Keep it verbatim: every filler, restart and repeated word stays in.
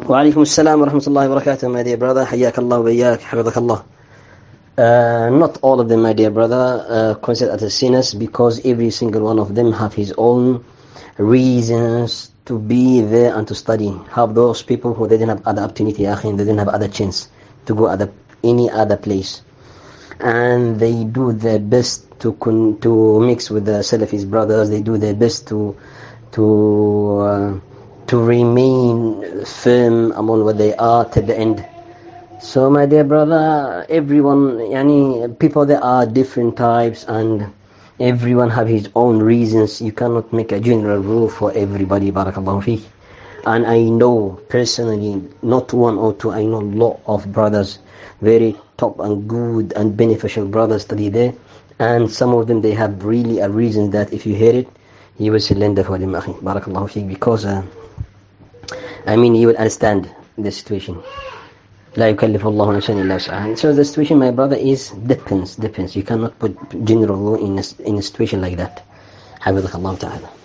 وعليكم السلام ورحمة الله وبركاته, my dear brother. حياك الله وإياك, حفظك الله. Uh, not all of them, my dear brother, uh, considered as sinners, because every single one of them have his own reasons to be there and to study. Have those people who they didn't have other opportunity, they didn't have other chance to go other any other place, and they do their best to con- to mix with the Salafis brothers. They do their best to to uh, to remain firm among what they are till the end. So my dear brother, everyone, yani, people, there are different types, and everyone have his own reasons. You cannot make a general rule for everybody. Barakallahu fiqh. And I know personally, not one or two, I know a lot of brothers, very top and good and beneficial brothers study there, and some of them, they have really a reason that if you hear it, you will surrender for them, akhi. Barakallahu fiqh. Because uh, I mean, you will understand the situation. لا يكلف الله نفسا إلا وسعها. So the situation, my brother, is depends, depends. You cannot put general law in a, in a situation like that. حفظك الله تعالى.